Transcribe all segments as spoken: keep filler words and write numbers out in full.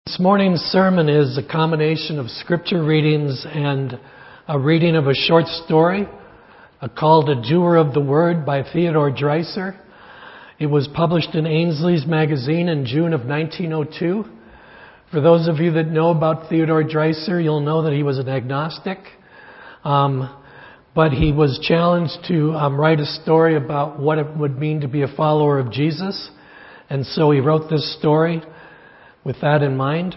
This morning's sermon is a combination of scripture readings and a reading of a short story called A Doer of the Word by Theodore Dreiser. It was published in Ainsley's magazine in June of nineteen oh two. For those of you that know about Theodore Dreiser, you'll know that he was an agnostic, um, but he was challenged to um, write a story about what it would mean to be a follower of Jesus, and so he wrote this story with that in mind.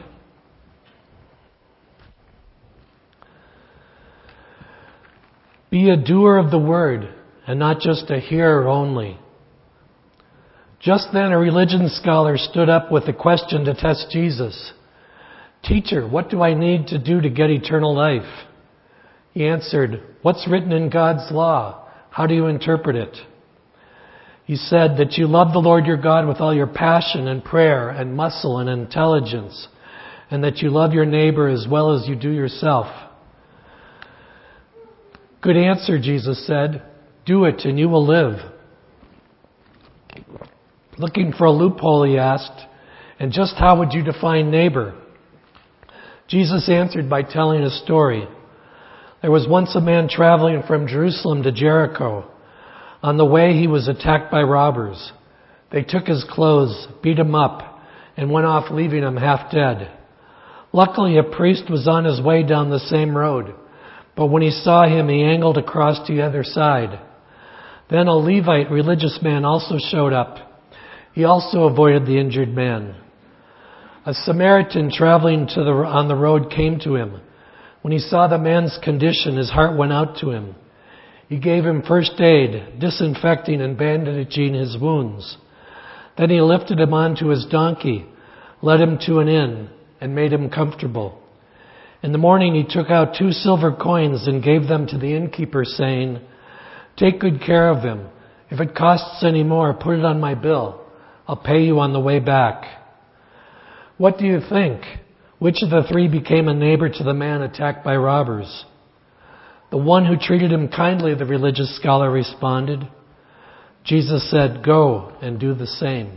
Be a doer of the word and not just a hearer only. Just then a religion scholar stood up with a question to test Jesus. Teacher, what do I need to do to get eternal life? He answered, what's written in God's law? How do you interpret it? He said that you love the Lord your God with all your passion and prayer and muscle and intelligence, and that you love your neighbor as well as you do yourself. Good answer, Jesus said. Do it and you will live. Looking for a loophole, he asked, and just how would you define neighbor? Jesus answered by telling a story. There was once a man traveling from Jerusalem to Jericho. On the way, he was attacked by robbers. They took his clothes, beat him up, and went off, leaving him half dead. Luckily, a priest was on his way down the same road, but when he saw him, he angled across to the other side. Then a Levite religious man also showed up. He also avoided the injured man. A Samaritan traveling to the, on the road came to him. When he saw the man's condition, his heart went out to him. He gave him first aid, disinfecting and bandaging his wounds. Then he lifted him onto his donkey, led him to an inn, and made him comfortable. In the morning he took out two silver coins and gave them to the innkeeper, saying, take good care of him. If it costs any more, put it on my bill. I'll pay you on the way back. What do you think? Which of the three became a neighbor to the man attacked by robbers? The one who treated him kindly, the religious scholar responded. Jesus said, go and do the same.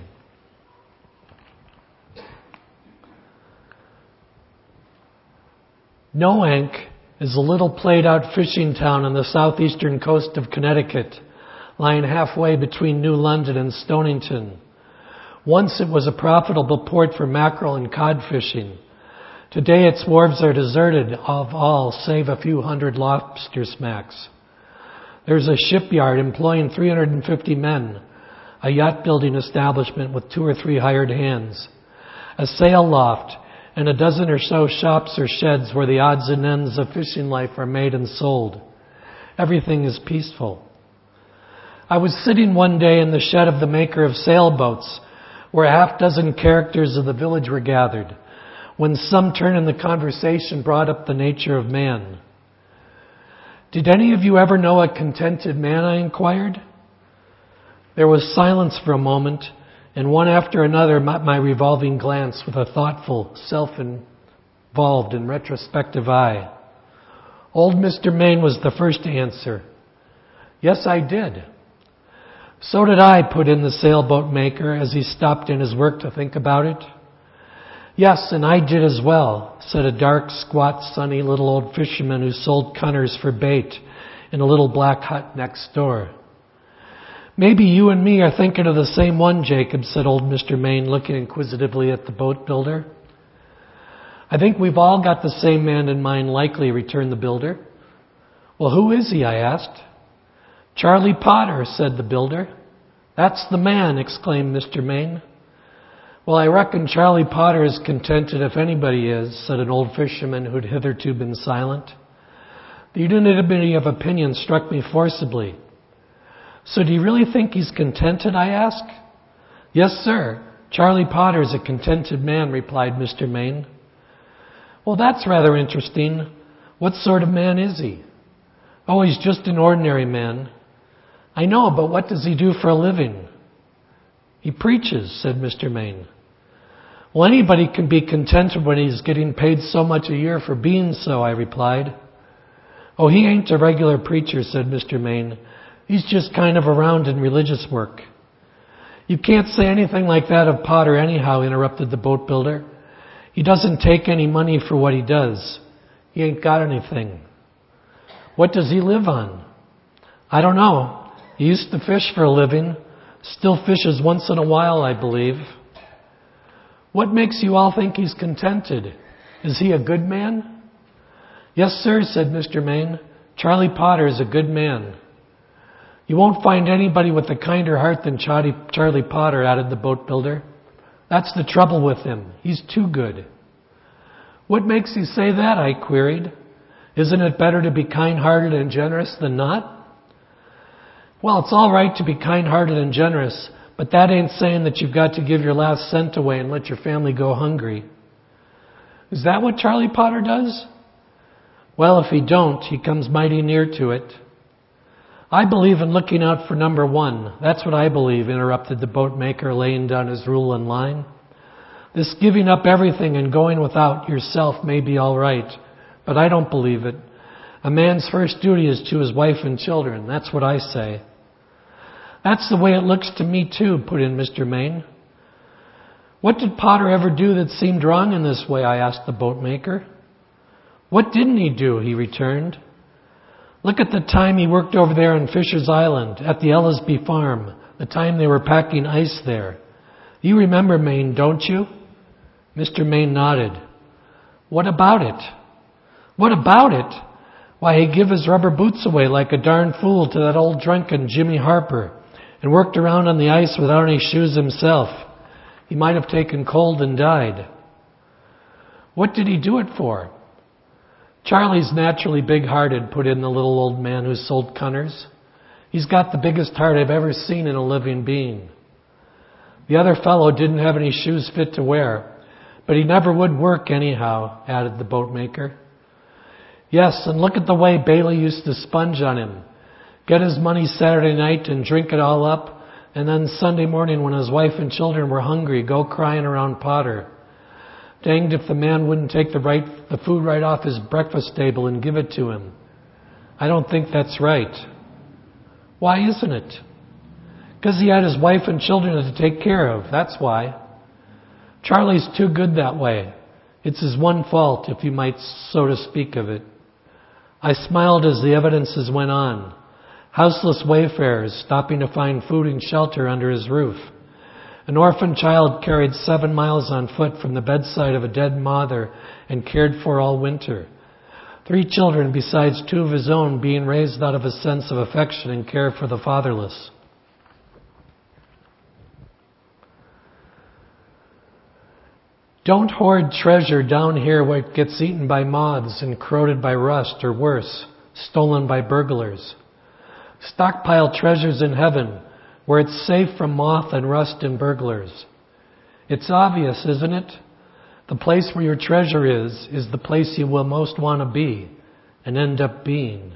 Noank is a little played-out fishing town on the southeastern coast of Connecticut, lying halfway between New London and Stonington. Once it was a profitable port for mackerel and cod fishing. Today its wharves are deserted of all save a few hundred lobster smacks. There's a shipyard employing three hundred fifty men, a yacht building establishment with two or three hired hands, a sail loft, and a dozen or so shops or sheds where the odds and ends of fishing life are made and sold. Everything is peaceful. I was sitting one day in the shed of the maker of sailboats, where a half dozen characters of the village were gathered, when some turn in the conversation brought up the nature of man. Did any of you ever know a contented man? I inquired. There was silence for a moment, and one after another met my revolving glance with a thoughtful, self-involved and retrospective eye. Old Mister Maine was the first to answer. Yes, I did. So did I, put in the sailboat maker as he stopped in his work to think about it. Yes, and I did as well, said a dark, squat, sunny little old fisherman who sold cunners for bait in a little black hut next door. Maybe you and me are thinking of the same one, Jacob, said old Mister Maine, looking inquisitively at the boat builder. I think we've all got the same man in mind, likely, returned the builder. Well, who is he? I asked. Charlie Potter, said the builder. That's the man, exclaimed Mister Maine. Well, I reckon Charlie Potter is contented if anybody is, said an old fisherman who had hitherto been silent. The unanimity of opinion struck me forcibly. So do you really think he's contented, I asked. Yes, sir. Charlie Potter is a contented man, replied Mister Maine. Well, that's rather interesting. What sort of man is he? Oh, he's just an ordinary man. I know, but what does he do for a living? He preaches, said Mister Maine. Well, anybody can be contented when he's getting paid so much a year for being so, I replied. Oh, he ain't a regular preacher, said Mister Maine. He's just kind of around in religious work. You can't say anything like that of Potter anyhow, interrupted the boat builder. He doesn't take any money for what he does. He ain't got anything. What does he live on? I don't know. He used to fish for a living. Still fishes once in a while, I believe. What makes you all think he's contented? Is he a good man? Yes, sir, said Mister Maine. Charlie Potter is a good man. You won't find anybody with a kinder heart than Charlie, Charlie Potter, added the boat builder. That's the trouble with him. He's too good. What makes you say that? I queried. Isn't it better to be kind-hearted and generous than not? Well, it's all right to be kind-hearted and generous, but that ain't saying that you've got to give your last cent away and let your family go hungry. Is that what Charlie Potter does? Well, if he don't, he comes mighty near to it. I believe in looking out for number one. That's what I believe, interrupted the boatmaker, laying down his rule and line. This giving up everything and going without yourself may be all right, but I don't believe it. A man's first duty is to his wife and children. That's what I say. That's the way it looks to me too, put in Mister Maine. What did Potter ever do that seemed wrong in this way? I asked the boatmaker. What didn't he do? He returned. Look at the time he worked over there on Fisher's Island at the Ellisby farm, the time they were packing ice there. You remember Maine, don't you? Mister Maine nodded. What about it? What about it? Why, he'd give his rubber boots away like a darn fool to that old drunken Jimmy Harper and worked around on the ice without any shoes himself. He might have taken cold and died. What did he do it for? Charlie's naturally big-hearted, put in the little old man who sold cunners. He's got the biggest heart I've ever seen in a living being. The other fellow didn't have any shoes fit to wear, but he never would work anyhow, added the boatmaker. Yes, and look at the way Bailey used to sponge on him. Get his money Saturday night and drink it all up, and then Sunday morning when his wife and children were hungry, go crying around Potter. Danged if the man wouldn't take the right, the food right off his breakfast table and give it to him. I don't think that's right. Why isn't it? Because he had his wife and children to take care of, that's why. Charlie's too good that way. It's his one fault, if you might so to speak of it. I smiled as the evidences went on. Houseless wayfarers stopping to find food and shelter under his roof. An orphan child carried seven miles on foot from the bedside of a dead mother and cared for all winter. Three children besides two of his own being raised out of a sense of affection and care for the fatherless. Don't hoard treasure down here where it gets eaten by moths and corroded by rust, or worse, stolen by burglars. Stockpile treasures in heaven, where it's safe from moth and rust and burglars. It's obvious, isn't it? The place where your treasure is, is the place you will most want to be and end up being.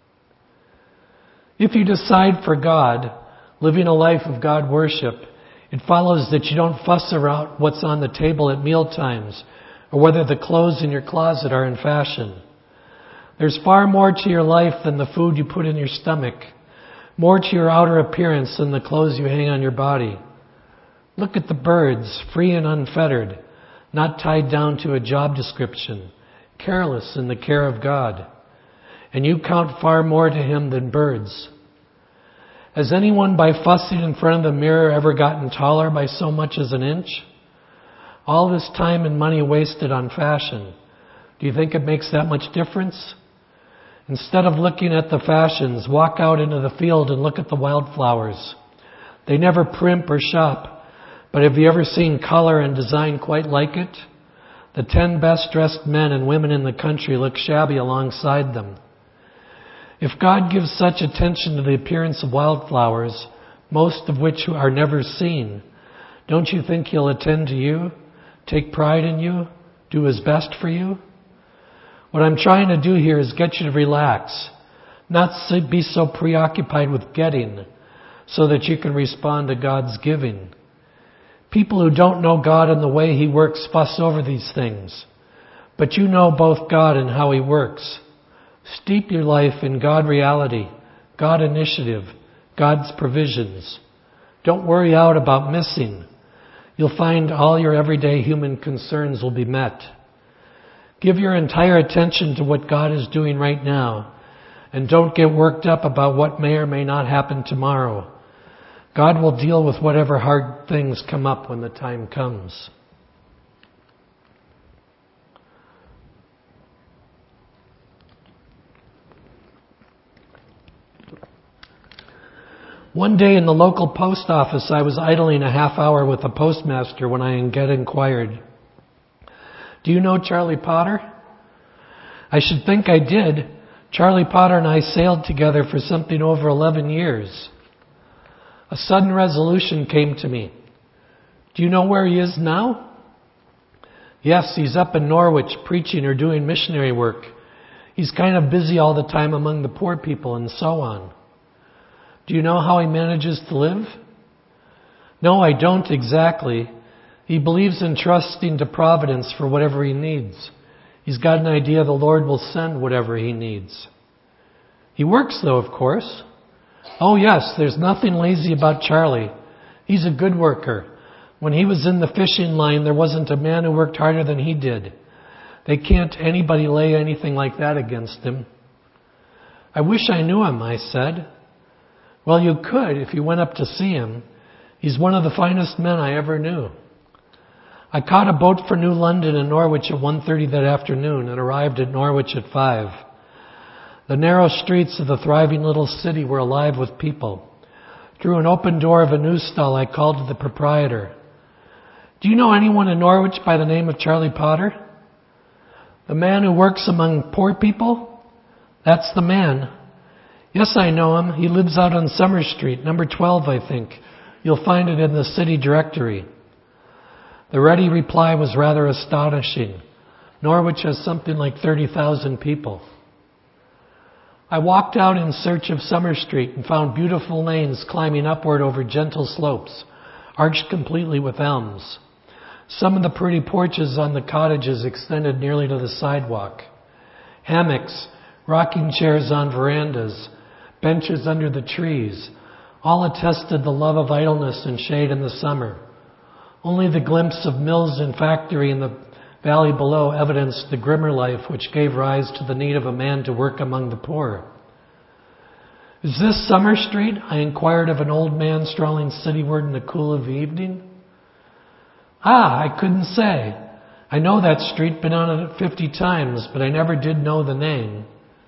If you decide for God, living a life of God worship, it follows that you don't fuss around what's on the table at meal times or whether the clothes in your closet are in fashion. There's far more to your life than the food you put in your stomach, more to your outer appearance than the clothes you hang on your body. Look at the birds, free and unfettered, not tied down to a job description, careless in the care of God. And you count far more to Him than birds. Has anyone by fussing in front of the mirror ever gotten taller by so much as an inch? All this time and money wasted on fashion. Do you think it makes that much difference? Instead of looking at the fashions, walk out into the field and look at the wildflowers. They never primp or shop, but have you ever seen color and design quite like it? The ten best dressed men and women in the country look shabby alongside them. If God gives such attention to the appearance of wildflowers, most of which are never seen, don't you think He'll attend to you, take pride in you, do His best for you? What I'm trying to do here is get you to relax, not be so preoccupied with getting, so that you can respond to God's giving. People who don't know God and the way He works fuss over these things, but you know both God and how He works. Steep your life in God reality, God initiative, God's provisions. Don't worry out about missing. you'll find all your everyday human concerns will be met. Give your entire attention to what God is doing right now, and don't get worked up about what may or may not happen tomorrow. God will deal with whatever hard things come up when the time comes. One day in the local post office, I was idling a half hour with the postmaster when I get inquired, "Do you know Charlie Potter?" I should think I did. Charlie Potter and I sailed together for something over eleven years. A sudden resolution came to me. "Do you know where he is now?" "Yes, he's up in Norwich preaching or doing missionary work. He's kind of busy all the time among the poor people and so on." "Do you know how he manages to live?" "No, I don't exactly. He believes in trusting to Providence for whatever he needs. He's got an idea the Lord will send whatever he needs." "He works though, of course?" "Oh yes, there's nothing lazy about Charlie. He's a good worker. When he was in the fishing line, there wasn't a man who worked harder than he did. They can't anybody lay anything like that against him." "I wish I knew him," I said. "Well, you could if you went up to see him. He's one of the finest men I ever knew." I caught a boat for New London in Norwich at one thirty that afternoon and arrived at Norwich at five. The narrow streets of the thriving little city were alive with people. Through an open door of a news stall, I called to the proprietor. "Do you know anyone in Norwich by the name of Charlie Potter?" "The man who works among poor people?" "That's the man." "Yes, I know him. He lives out on Summer Street, number twelve, I think. You'll find it in the city directory." The ready reply was rather astonishing. Norwich has something like thirty thousand people. I walked out in search of Summer Street and found beautiful lanes climbing upward over gentle slopes, arched completely with elms. Some of the pretty porches on the cottages extended nearly to the sidewalk. Hammocks, rocking chairs on verandas, benches under the trees, all attested the love of idleness and shade in the summer. Only the glimpse of mills and factory in the valley below evidenced the grimmer life which gave rise to the need of a man to work among the poor. "Is this Summer Street?" I inquired of an old man strolling cityward in the cool of the evening. "Ah, I couldn't say. I know that street, been on it fifty times, but I never did know the name."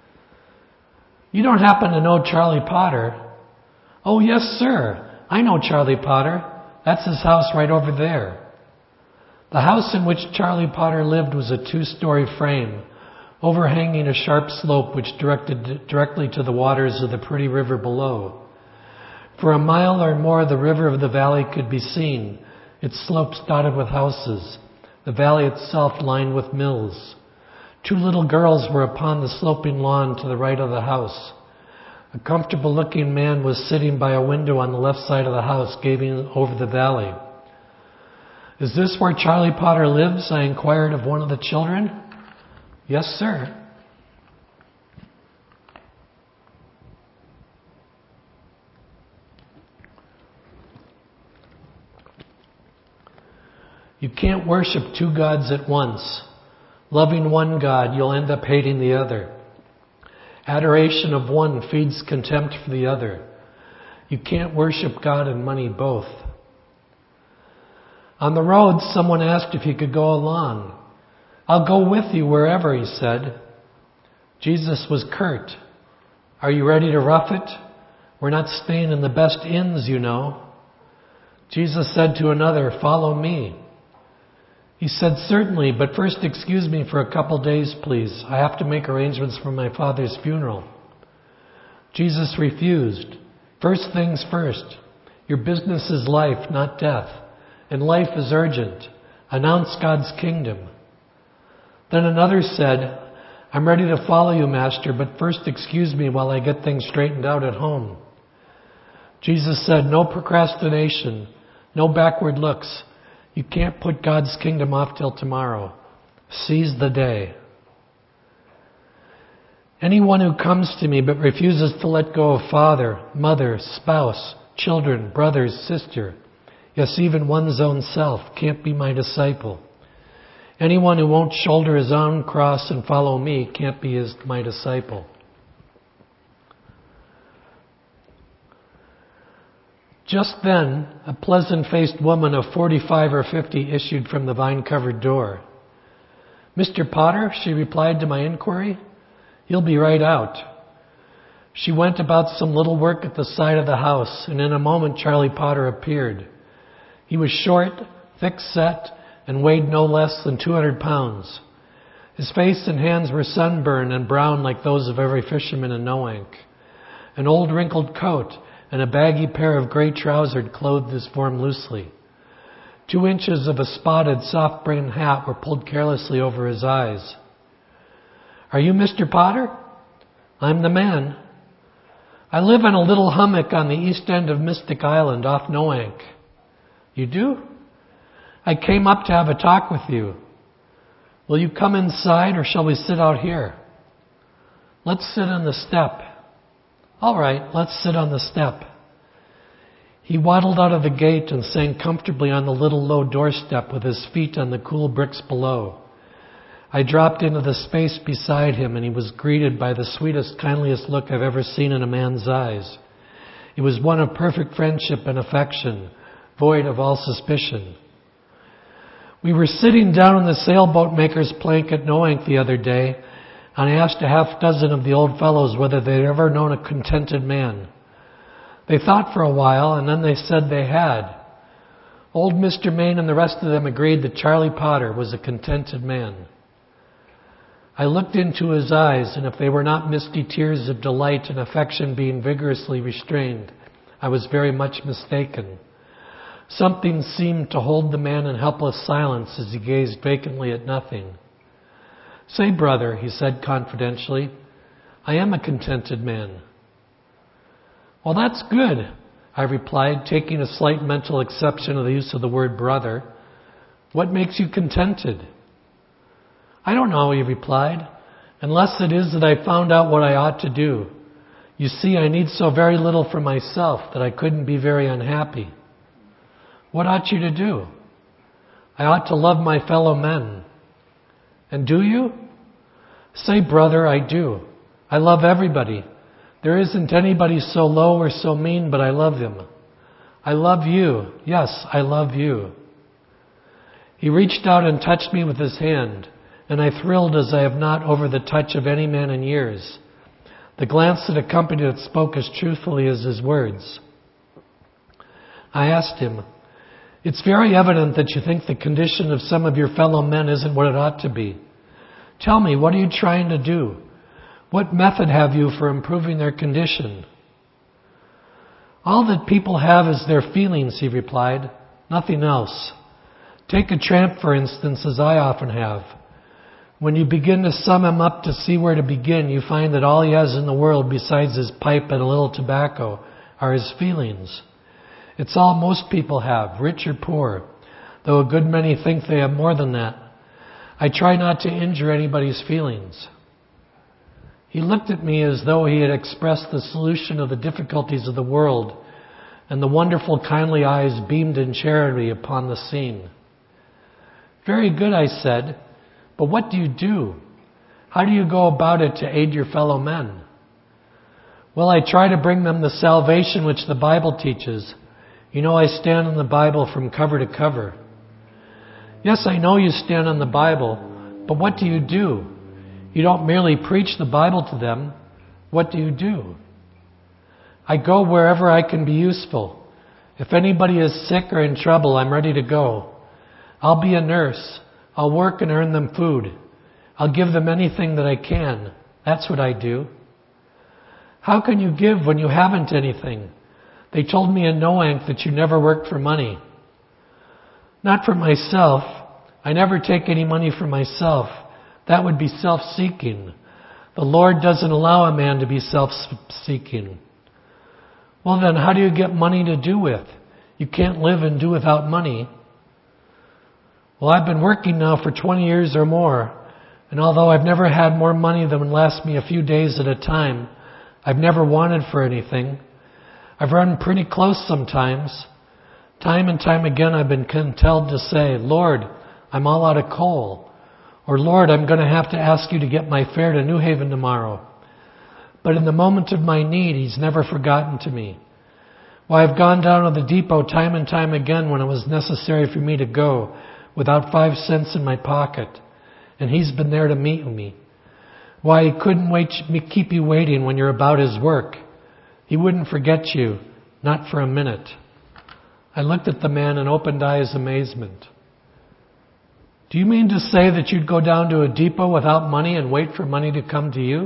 "You don't happen to know Charlie Potter?" "Oh, yes, sir. I know Charlie Potter. That's his house right over there." The house in which Charlie Potter lived was a two-story frame, overhanging a sharp slope which directed directly to the waters of the pretty river below. For a mile or more, the river of the valley could be seen, its slopes dotted with houses, the valley itself lined with mills. Two little girls were upon the sloping lawn to the right of the house. A comfortable-looking man was sitting by a window on the left side of the house, gazing over the valley. "Is this where Charlie Potter lives?" I inquired of one of the children. "Yes, sir." You can't worship two gods at once. Loving one God, you'll end up hating the other. Adoration of one feeds contempt for the other. You can't worship God and money both. On the road, someone asked if he could go along. "I'll go with you wherever," he said. Jesus was curt. "Are you ready to rough it? We're not staying in the best inns, you know." Jesus said to another, "Follow me." He said, "Certainly, but first excuse me for a couple days, please. I have to make arrangements for my father's funeral." Jesus refused. "First things first. Your business is life, not death. And life is urgent. Announce God's kingdom." Then another said, "I'm ready to follow you, Master, but first excuse me while I get things straightened out at home." Jesus said, "No procrastination, no backward looks. You can't put God's kingdom off till tomorrow. Seize the day. Anyone who comes to me but refuses to let go of father, mother, spouse, children, brothers, sister, Yes, even one's own self can't be my disciple. Anyone who won't shoulder his own cross and follow me can't be his, my disciple. Just then, a pleasant-faced woman of forty-five or fifty issued from the vine-covered door. "Mister Potter," she replied to my inquiry, "he'll be right out." She went about some little work at the side of the house, and in a moment Charlie Potter appeared. He was short, thick-set, and weighed no less than two hundred pounds. His face and hands were sunburned and brown like those of every fisherman in Noank. An old wrinkled coat and a baggy pair of gray trousers clothed his form loosely. Two inches of a spotted, soft-brimmed hat were pulled carelessly over his eyes. "Are you Mister Potter?" "I'm the man." "I live in a little hummock on the east end of Mystic Island off Noank." "You do?" "I came up to have a talk with you." "Will you come inside or shall we sit out here?" "Let's sit on the step." "All right, let's sit on the step." He waddled out of the gate and sank comfortably on the little low doorstep with his feet on the cool bricks below. I dropped into the space beside him and he was greeted by the sweetest, kindliest look I've ever seen in a man's eyes. It was one of perfect friendship and affection, void of all suspicion. We were sitting down on the sailboat maker's plank at Noank the other day, and I asked a half dozen of the old fellows whether they'd ever known a contented man. They thought for a while, and then they said they had. Old Mister Main and the rest of them agreed that Charlie Potter was a contented man. I looked into his eyes, and if they were not misty tears of delight and affection being vigorously restrained, I was very much mistaken. Something seemed to hold the man in helpless silence as he gazed vacantly at nothing. "Say, brother," he said confidentially, "I am a contented man." "Well, that's good," I replied, taking a slight mental exception to the use of the word brother. "What makes you contented?" "I don't know," he replied, "unless it is that I found out what I ought to do. You see, I need so very little for myself that I couldn't be very unhappy." "What ought you to do?" "I ought to love my fellow men." "And do you?" "Say, brother, I do. I love everybody. There isn't anybody so low or so mean, but I love him. I love you. Yes, I love you." He reached out and touched me with his hand, and I thrilled as I have not over the touch of any man in years. The glance that accompanied it spoke as truthfully as his words. I asked him, "It's very evident that you think the condition of some of your fellow men isn't what it ought to be. Tell me, what are you trying to do? What method have you for improving their condition?" "All that people have is their feelings," he replied. "Nothing else. Take a tramp, for instance, as I often have. When you begin to sum him up to see where to begin, you find that all he has in the world besides his pipe and a little tobacco are his feelings. It's all most people have, rich or poor, though a good many think they have more than that. I try not to injure anybody's feelings." He looked at me as though he had expressed the solution of the difficulties of the world, and the wonderful kindly eyes beamed in charity upon the scene. "Very good," I said, "but what do you do? How do you go about it to aid your fellow men?" "Well, I try to bring them the salvation which the Bible teaches. You know I stand on the Bible from cover to cover." "Yes, I know you stand on the Bible, but what do you do? You don't merely preach the Bible to them. What do you do?" "I go wherever I can be useful. If anybody is sick or in trouble, I'm ready to go. I'll be a nurse. I'll work and earn them food. I'll give them anything that I can. That's what I do." "How can you give when you haven't anything? They told me in Noank that you never worked for money." "Not for myself. I never take any money for myself. That would be self-seeking. The Lord doesn't allow a man to be self-seeking." "Well then, how do you get money to do with? You can't live and do without money." "Well, I've been working now for twenty years or more, and although I've never had more money than would last me a few days at a time, I've never wanted for anything. I've run pretty close sometimes, Time and time again I've been compelled to say, Lord, I'm all out of coal. Or Lord, I'm going to have to ask you to get my fare to New Haven tomorrow. But in the moment of my need, He's never forgotten to me. Why, I've gone down to the depot time and time again when it was necessary for me to go without five cents in my pocket. And He's been there to meet me. Why, He couldn't wait, keep you waiting when you're about His work. He wouldn't forget you, not for a minute. I looked at the man in open-eyed amazement. Do you mean to say that you'd go down to a depot without money and wait for money to come to you?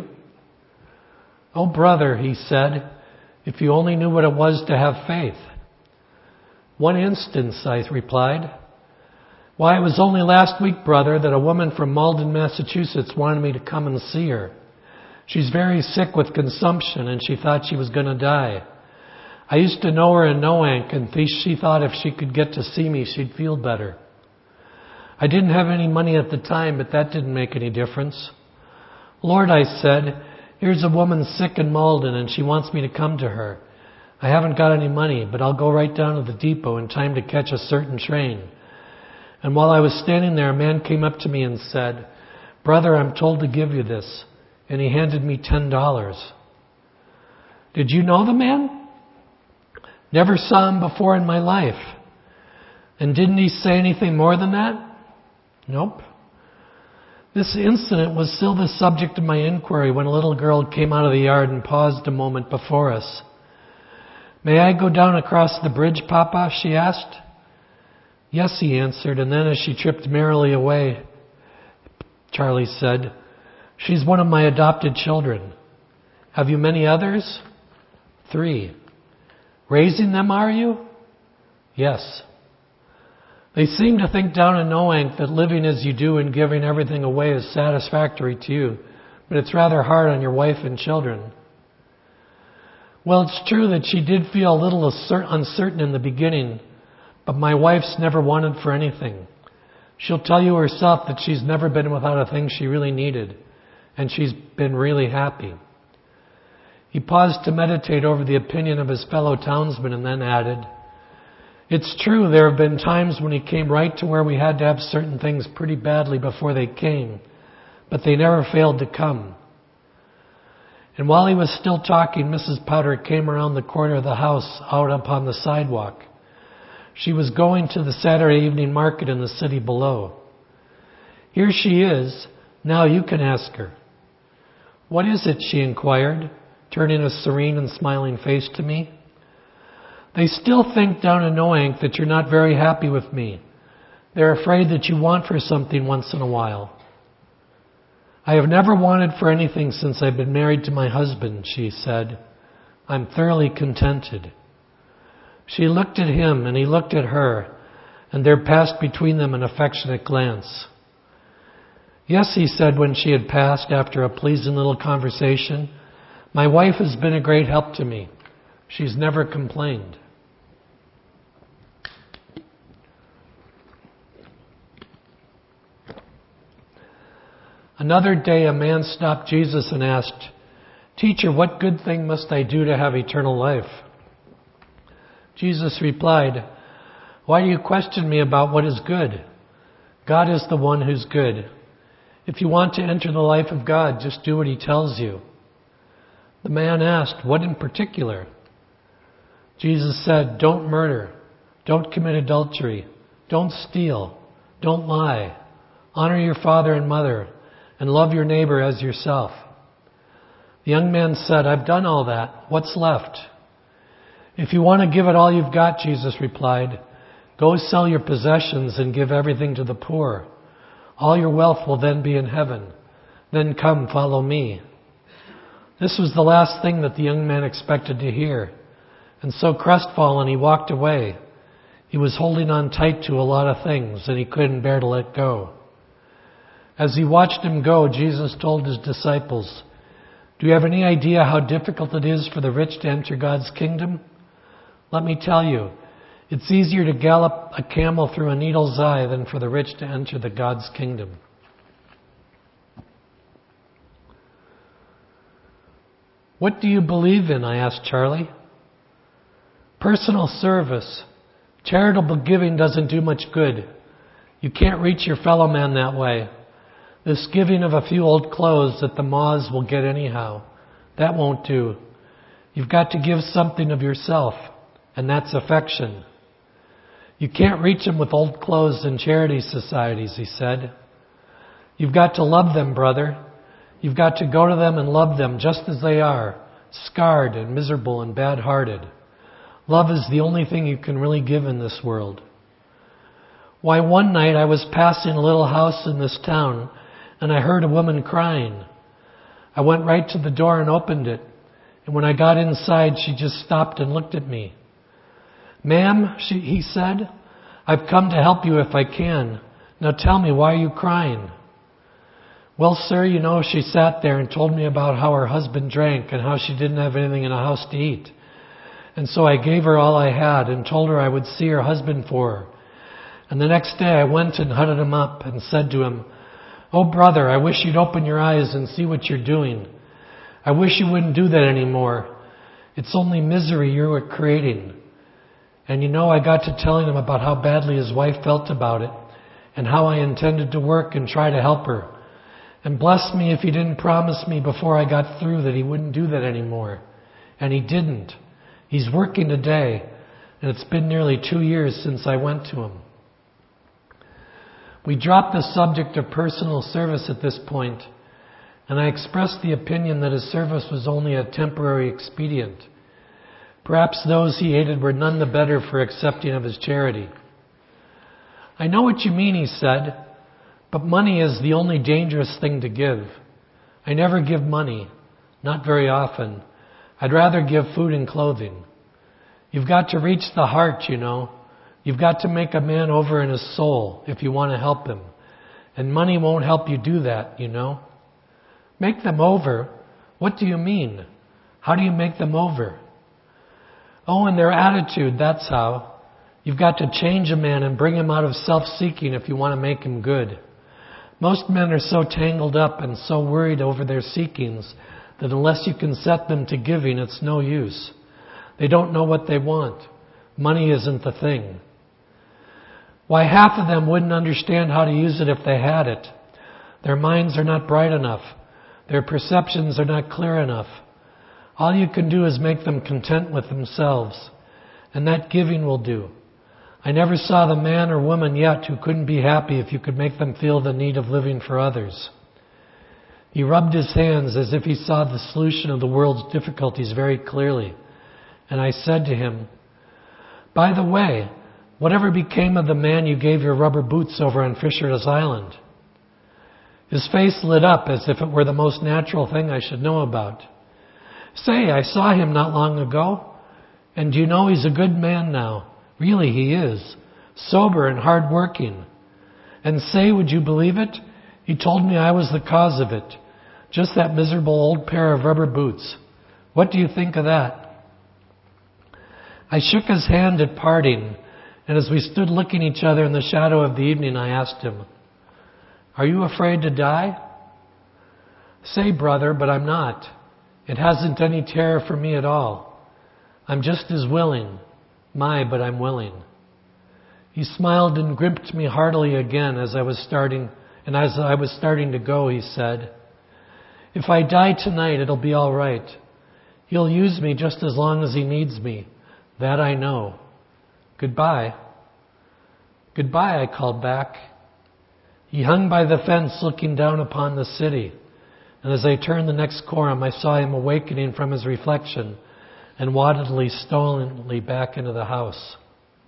Oh, brother, he said, if you only knew what it was to have faith. One instance, I replied. Why, it was only last week, brother, that a woman from Malden, Massachusetts wanted me to come and see her. She's very sick with consumption and she thought she was going to die. I used to know her in Noank and she thought if she could get to see me, she'd feel better. I didn't have any money at the time, but that didn't make any difference. Lord, I said, here's a woman sick in Malden and she wants me to come to her. I haven't got any money, but I'll go right down to the depot in time to catch a certain train. And while I was standing there, a man came up to me and said, Brother, I'm told to give you this. And he handed me ten dollars. Did you know the man? Never saw him before in my life. And didn't he say anything more than that? Nope. This incident was still the subject of my inquiry when a little girl came out of the yard and paused a moment before us. May I go down across the bridge, Papa? She asked. Yes, he answered, and then as she tripped merrily away, Charlie said, She's one of my adopted children. Have you many others? Three. Raising them, are you? Yes. They seem to think down in Noank that living as you do and giving everything away is satisfactory to you, but it's rather hard on your wife and children. Well, it's true that she did feel a little uncertain in the beginning, but my wife's never wanted for anything. She'll tell you herself that she's never been without a thing she really needed, and she's been really happy. He paused to meditate over the opinion of his fellow townsmen and then added, It's true there have been times when he came right to where we had to have certain things pretty badly before they came, but they never failed to come. And while he was still talking, Missus Powder came around the corner of the house out upon the sidewalk. She was going to the Saturday evening market in the city below. Here she is. Now you can ask her. What is it? She inquired, turning a serene and smiling face to me. They still think down in Noank that you're not very happy with me. They're afraid that you want for something once in a while. I have never wanted for anything since I've been married to my husband, she said. I'm thoroughly contented. She looked at him and he looked at her, and there passed between them an affectionate glance. Yes, he said when she had passed after a pleasing little conversation, my wife has been a great help to me. She's never complained. Another day a man stopped Jesus and asked, Teacher, what good thing must I do to have eternal life? Jesus replied, Why do you question me about what is good? God is the one who's good. If you want to enter the life of God, just do what He tells you. The man asked, What in particular? Jesus said, Don't murder, don't commit adultery, don't steal, don't lie, honor your father and mother, and love your neighbor as yourself. The young man said, I've done all that. What's left? If you want to give it all you've got, Jesus replied, go sell your possessions and give everything to the poor. All your wealth will then be in heaven. Then come, follow me. This was the last thing that the young man expected to hear. And so crestfallen, he walked away. He was holding on tight to a lot of things and he couldn't bear to let go. As he watched him go, Jesus told his disciples, do you have any idea how difficult it is for the rich to enter God's kingdom? Let me tell you, it's easier to gallop a camel through a needle's eye than for the rich to enter the God's kingdom. What do you believe in? I asked Charlie. Personal service, Charitable giving doesn't do much good. You can't reach your fellow man that way. This giving of a few old clothes that the moths will get anyhow, that won't do. You've got to give something of yourself, and that's affection. You can't reach them with old clothes and charity societies, he said. You've got to love them, brother. You've got to go to them and love them just as they are, scarred and miserable and bad-hearted. Love is the only thing you can really give in this world. Why, one night I was passing a little house in this town, and I heard a woman crying. I went right to the door and opened it, and when I got inside, she just stopped and looked at me. Ma'am, she, he said, I've come to help you if I can. Now tell me, why are you crying? Well, sir, you know, she sat there and told me about how her husband drank and how she didn't have anything in the house to eat. And so I gave her all I had and told her I would see her husband for her. And the next day I went and hunted him up and said to him, Oh, brother, I wish you'd open your eyes and see what you're doing. I wish you wouldn't do that anymore. It's only misery you're creating. And you know, I got to telling him about how badly his wife felt about it and how I intended to work and try to help her. And bless me if he didn't promise me before I got through that he wouldn't do that anymore. And he didn't. He's working today, and it's been nearly two years since I went to him. We dropped the subject of personal service at this point, and I expressed the opinion that his service was only a temporary expedient. Perhaps those he hated were none the better for accepting of his charity. I know what you mean, he said, but money is the only dangerous thing to give. I never give money, not very often. I'd rather give food and clothing. You've got to reach the heart, you know. You've got to make a man over in his soul if you want to help him. And money won't help you do that, you know. Make them over? What do you mean? How do you make them over? Oh, in their attitude, that's how. You've got to change a man and bring him out of self-seeking if you want to make him good. Most men are so tangled up and so worried over their seekings that unless you can set them to giving, it's no use. They don't know what they want. Money isn't the thing. Why, half of them wouldn't understand how to use it if they had it. Their minds are not bright enough. Their perceptions are not clear enough. All you can do is make them content with themselves. And that giving will do. I never saw the man or woman yet who couldn't be happy if you could make them feel the need of living for others. He rubbed his hands as if he saw the solution of the world's difficulties very clearly. And I said to him, By the way, whatever became of the man you gave your rubber boots over on Fisher's Island? His face lit up as if it were the most natural thing I should know about. Say, I saw him not long ago. And do you know, he's a good man now. Really, he is. Sober and hard-working. And say, would you believe it? He told me I was the cause of it. Just that miserable old pair of rubber boots. What do you think of that? I shook his hand at parting, and as we stood looking each other in the shadow of the evening, I asked him, Are you afraid to die? Say, brother, but I'm not. It hasn't any terror for me at all. I'm just as willing. My, but I'm willing. He smiled and gripped me heartily again as I was starting, and as I was starting to go, he said, If I die tonight, it'll be all right. He'll use me just as long as he needs me. That I know. Goodbye. Goodbye, I called back. He hung by the fence looking down upon the city, and as I turned the next corner, I saw him awakening from his reflection and waddedly, stolidly back into the house.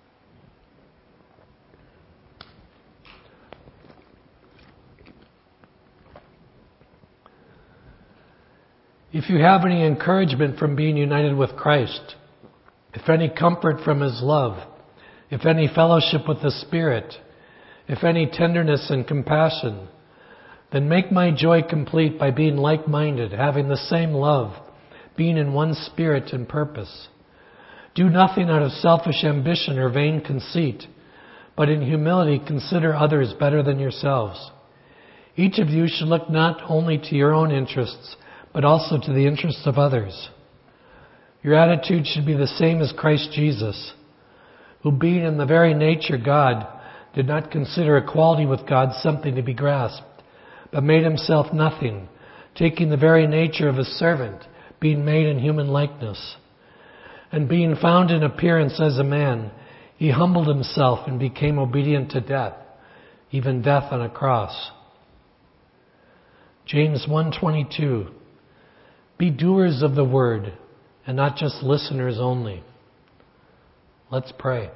If you have any encouragement from being united with Christ, if any comfort from His love, if any fellowship with the Spirit, if any tenderness and compassion, then make my joy complete by being like-minded, having the same love, being in one spirit and purpose. Do nothing out of selfish ambition or vain conceit, but in humility consider others better than yourselves. Each of you should look not only to your own interests, but also to the interests of others. Your attitude should be the same as Christ Jesus, who being in the very nature God, did not consider equality with God something to be grasped, but made himself nothing, taking the very nature of a servant, being made in human likeness. And being found in appearance as a man, he humbled himself and became obedient to death, even death on a cross. James one twenty-two, be doers of the word and not just listeners only. Let's pray.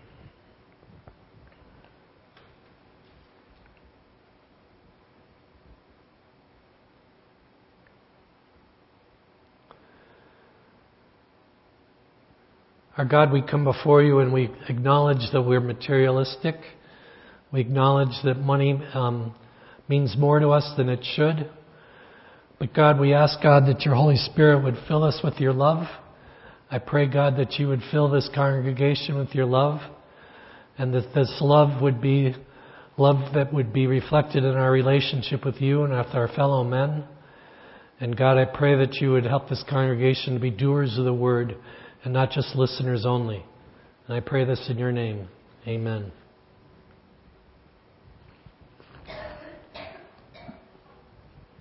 Our God, we come before you and we acknowledge that we're materialistic. We acknowledge that money um, means more to us than it should. But God, we ask, God, that your Holy Spirit would fill us with your love. I pray, God, that you would fill this congregation with your love, and that this love would be love that would be reflected in our relationship with you and with our fellow men. And God, I pray that you would help this congregation to be doers of the word and not just listeners only. And I pray this in your name. Amen.